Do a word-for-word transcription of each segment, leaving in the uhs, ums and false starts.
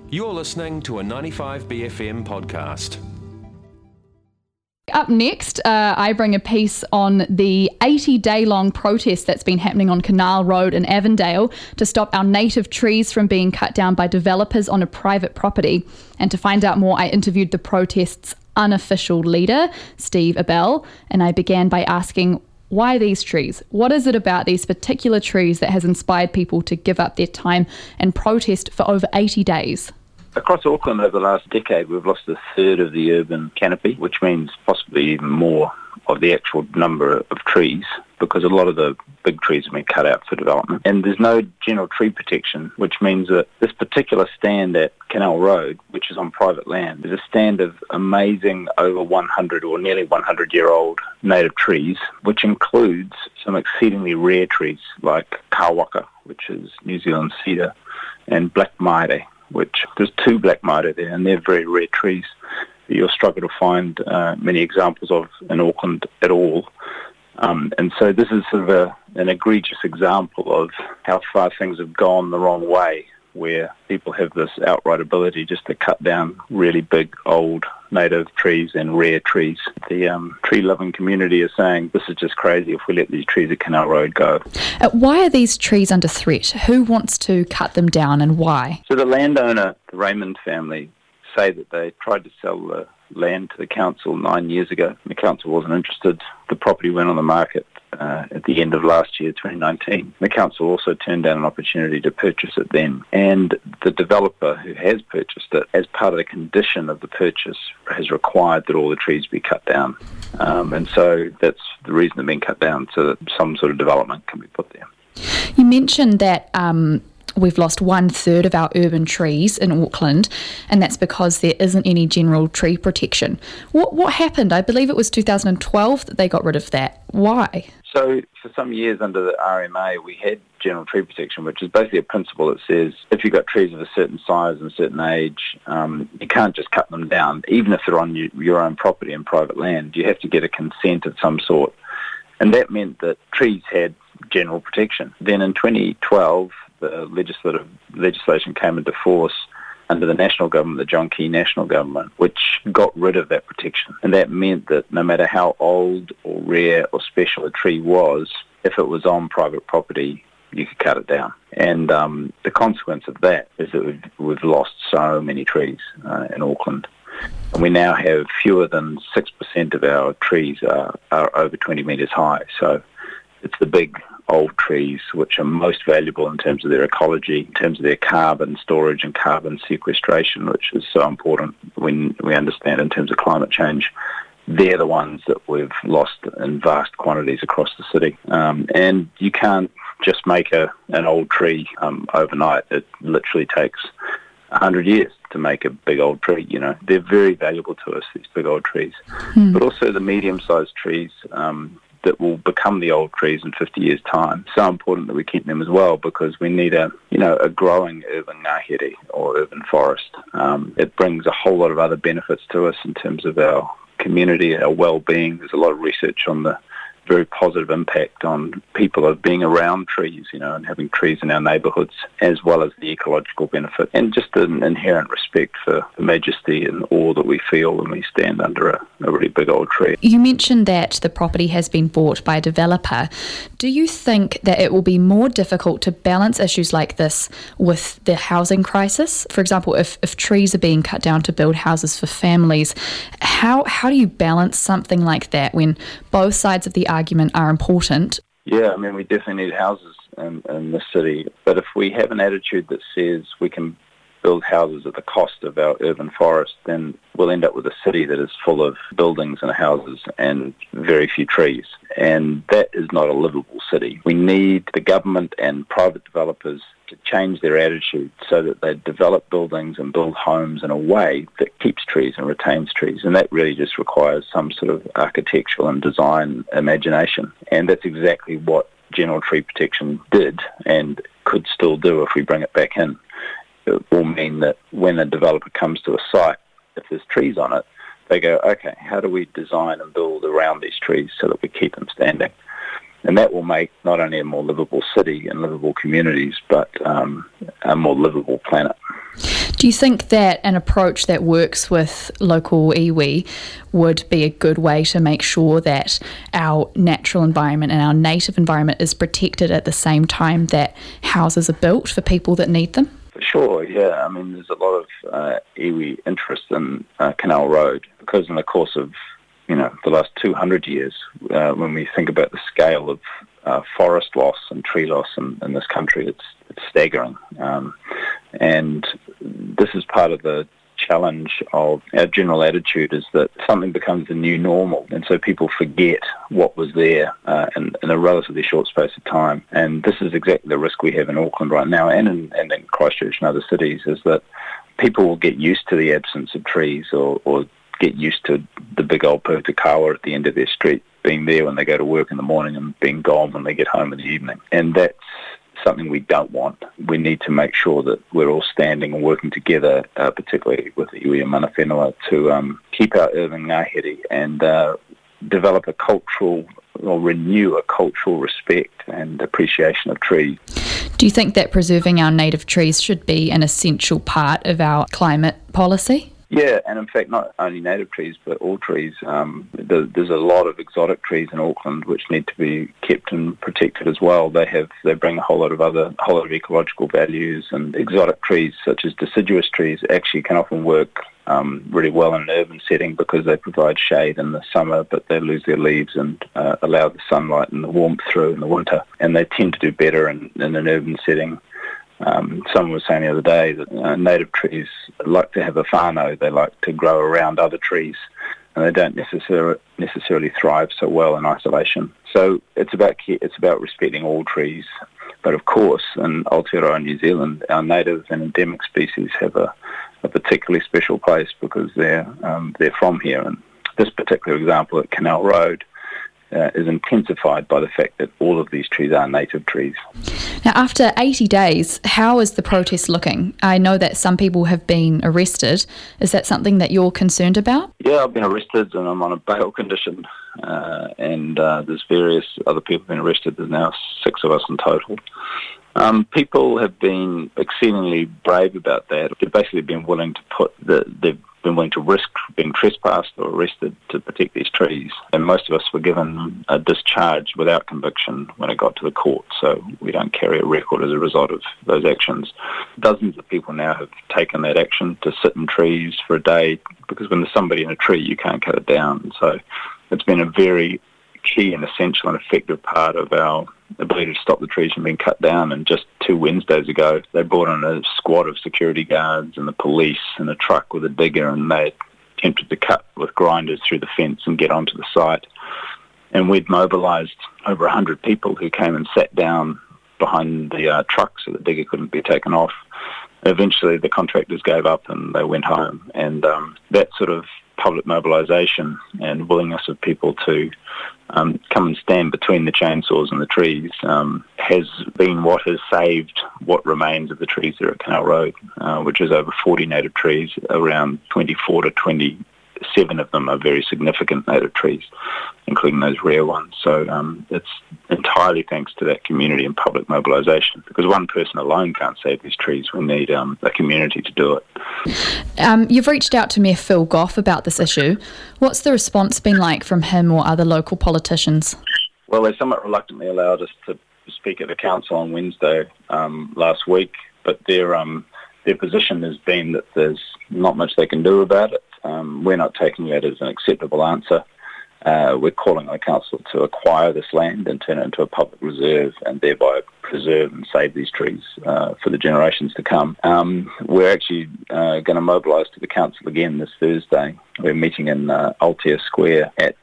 You're listening to a ninety-five B F M podcast. Up next, uh, I bring a piece on the eighty-day-long protest that's been happening on Canal Road in Avondale to stop our native trees from being cut down by developers on a private property. And to find out more, I interviewed the protest's unofficial leader, Steve Abell, and I began by asking, why these trees? What is it about these particular trees that has inspired people to give up their time and protest for over eighty days? Across Auckland over the last decade, we've lost a third of the urban canopy, which means possibly even more of the actual number of trees, because a lot of the big trees have been cut out for development. And there's no general tree protection, which means that this particular stand at Canal Road, which is on private land, is a stand of amazing over one hundred or nearly one hundred year old native trees, which includes some exceedingly rare trees like kawaka, which is New Zealand cedar, and black maere, which there's two black maere there, and they're very rare trees that you'll struggle to find uh, many examples of in Auckland at all. Um, and so this is sort of a, an egregious example of how far things have gone the wrong way, where people have this outright ability just to cut down really big, old, native trees and rare trees. The um, tree-loving community is saying this is just crazy if we let these trees at Canal Road go. Uh, why are these trees under threat? Who wants to cut them down and why? So the landowner, the Raymond family, say that they tried to sell the land to the council nine years ago. The council wasn't interested. The property went on the market uh, at the end of last year, twenty nineteen. The council also turned down an opportunity to purchase it then. And the developer who has purchased it, as part of the condition of the purchase, has required that all the trees be cut down. Um, and so that's the reason they're being cut down, so that some sort of development can be put there. You mentioned that Um we've lost one third of our urban trees in Auckland, and that's because there isn't any general tree protection. What what happened? I believe it was two thousand twelve that they got rid of that. Why? So for some years under the R M A, we had general tree protection, which is basically a principle that says if you've got trees of a certain size and a certain age, um, you can't just cut them down, even if they're on you, your own property and private land. You have to get a consent of some sort. And that meant that trees had general protection. Then in twenty twelve, the legislative legislation came into force under the national government, the John Key national government, which got rid of that protection. And that meant that no matter how old or rare or special a tree was, if it was on private property, you could cut it down. And um, the consequence of that is that we've, we've lost so many trees uh, in Auckland. And we now have fewer than six percent of our trees are, are over twenty metres high. So it's the big old trees which are most valuable in terms of their ecology, in terms of their carbon storage and carbon sequestration, which is so important when we understand in terms of climate change. They're the ones that we've lost in vast quantities across the city. Um, and you can't just make a an old tree um, overnight. It literally takes a hundred years to make a big old tree. You know, they're very valuable to us, these big old trees. Hmm. But also the medium-sized trees um, that will become the old trees in fifty years' time. It's so important that we keep them as well, because we need a, you know, a growing urban ngahere or urban forest. Um, it brings a whole lot of other benefits to us in terms of our community, our well-being. There's a lot of research on the very positive impact on people of being around trees, you know, and having trees in our neighbourhoods, as well as the ecological benefit, and just an inherent respect for the majesty and awe that we feel when we stand under a, a really big old tree. You mentioned that the property has been bought by a developer. Do you think that it will be more difficult to balance issues like this with the housing crisis? For example, if, if trees are being cut down to build houses for families, how how do you balance something like that when both sides of the argument are important? Yeah, I mean, we definitely need houses in, in the city. But if we have an attitude that says we can build houses at the cost of our urban forest, then we'll end up with a city that is full of buildings and houses and very few trees. And that is not a livable city. We need the government and private developers to change their attitude so that they develop buildings and build homes in a way that keeps trees and retains trees. And that really just requires some sort of architectural and design imagination. And that's exactly what general tree protection did and could still do if we bring it back in. It will mean that when a developer comes to a site, if there's trees on it, they go, okay, how do we design and build around these trees so that we keep them standing? And that will make not only a more livable city and livable communities, but um, a more livable planet. Do you think that an approach that works with local iwi would be a good way to make sure that our natural environment and our native environment is protected at the same time that houses are built for people that need them? For sure, yeah. I mean, there's a lot of uh, iwi interest in uh, Canal Road because in the course of, you know, the last two hundred years, uh, when we think about the scale of uh, forest loss and tree loss in, in this country, it's, it's staggering. Um, and this is part of the challenge of our general attitude is that something becomes the new normal, and so people forget what was there uh, in, in a relatively short space of time. And this is exactly the risk we have in Auckland right now and in, and in Christchurch and other cities, is that people will get used to the absence of trees or, or get used to the big old Pūtakawa at the end of their street being there when they go to work in the morning and being gone when they get home in the evening. And that's something we don't want. We need to make sure that we're all standing and working together, uh, particularly with the iwi and mana whenua, to um, keep our urban ngahere and uh, develop a cultural or renew a cultural respect and appreciation of trees. Do you think that preserving our native trees should be an essential part of our climate policy? Yeah, and in fact, not only native trees, but all trees. Um, there's a lot of exotic trees in Auckland which need to be kept and protected as well. They have, they bring a whole lot of other, a whole lot of ecological values, and exotic trees such as deciduous trees actually can often work um, really well in an urban setting because they provide shade in the summer, but they lose their leaves and uh, allow the sunlight and the warmth through in the winter. And they tend to do better in, in an urban setting. Um, someone was saying the other day that uh, native trees like to have a whānau, they like to grow around other trees, and they don't necessarily necessarily thrive so well in isolation. So it's about it's about respecting all trees, but of course in Aotearoa New Zealand, our native and endemic species have a, a particularly special place because they're um, they're from here. And this particular example at Canal Road Uh, is intensified by the fact that all of these trees are native trees. Now, after eighty days, how is the protest looking? I know that some people have been arrested. Is that something that you're concerned about? Yeah, I've been arrested and I'm on a bail condition, uh, and uh, there's various other people been arrested. There's now six of us in total. Um, people have been exceedingly brave about that. They've basically been willing to put the, they've been willing to risk being trespassed or arrested to protect these trees. And most of us were given a discharge without conviction when it got to the court, so we don't carry a record as a result of those actions. Dozens of people now have taken that action to sit in trees for a day, because when there's somebody in a tree, you can't cut it down. So it's been a very key and essential and effective part of our ability to stop the trees from being cut down. And just two Wednesdays ago, they brought in a squad of security guards and the police and a truck with a digger, and they attempted to cut with grinders through the fence and get onto the site. And we'd mobilised over one hundred people who came and sat down behind the uh, truck so the digger couldn't be taken off. Eventually the contractors gave up and they went home. And um, that sort of public mobilisation and willingness of people to um, come and stand between the chainsaws and the trees um, has been what has saved what remains of the trees there at Canal Road, uh, which is over forty native trees. Around twenty-four to twenty-seven of them are very significant native trees, including those rare ones. So um, it's entirely thanks to that community and public mobilisation, because one person alone can't save these trees. We need um, a community to do it. Um, you've reached out to Mayor Phil Goff about this issue. What's the response been like from him or other local politicians? Well, they somewhat reluctantly allowed us to speak at the council on Wednesday um, last week, but their um, their position has been that there's not much they can do about it. Um, we're not taking that as an acceptable answer. Uh, we're calling on the council to acquire this land and turn it into a public reserve and thereby preserve and save these trees uh, for the generations to come. Um, we're actually uh, going to mobilise to the council again this Thursday. We're meeting in uh, Aotea Square at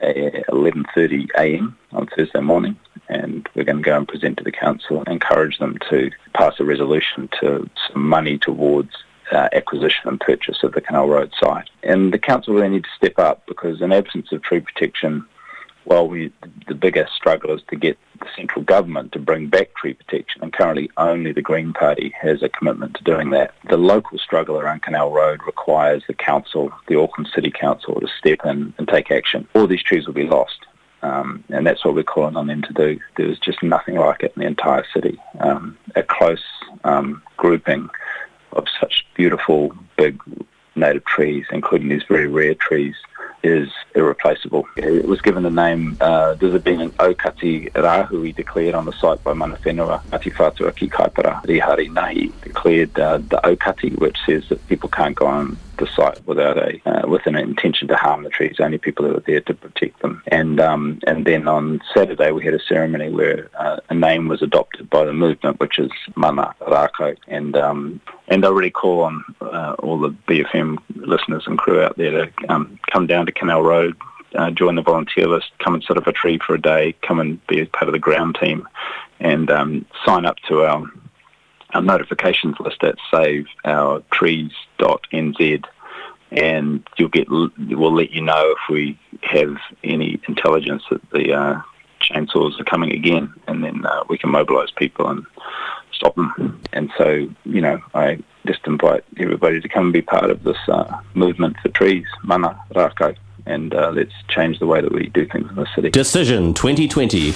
eleven thirty a.m. on Thursday morning, and we're going to go and present to the council and encourage them to pass a resolution to some money towards Uh, acquisition and purchase of the Canal Road site. And the council really need to step up, because in absence of tree protection, while we, the biggest struggle is to get the central government to bring back tree protection, and currently only the Green Party has a commitment to doing that. The local struggle around Canal Road requires the council, the Auckland City Council, to step in and take action. All these trees will be lost. Um, and that's what we're calling on them to do. There's just nothing like it in the entire city. Um, a close um, grouping of such beautiful, big native trees, including these very rare trees, is irreplaceable. It was given the name, uh, there's been an Okati Rahui declared on the site by Mana Whenua, Ngāti Whātua ki Kaipara, Rihari Nahi declared uh, the Okati, which says that people can't go on the site without a uh, with an intention to harm the trees, only people who are there to protect them. And um, and then on Saturday we had a ceremony where uh, a name was adopted by the movement, which is Mana Rākau. And um, and I really call on uh, all the B F M listeners and crew out there to um, come down to Canal Road, uh, join the volunteer list, come and set up a tree for a day, come and be a part of the ground team, and um, sign up to our our notifications list at save our trees dot n z, and you'll get we'll let you know if we have any intelligence that the uh, chainsaws are coming again, and then uh, we can mobilise people and stop them. And so, you know, I just invite everybody to come and be part of this uh, movement for trees, Mana Rākau, and uh, let's change the way that we do things in the city. Decision twenty twenty.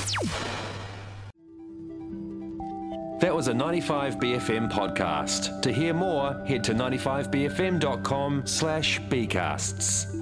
That was a ninety-five B F M podcast. To hear more, head to ninety-five b f m dot com slash bcasts.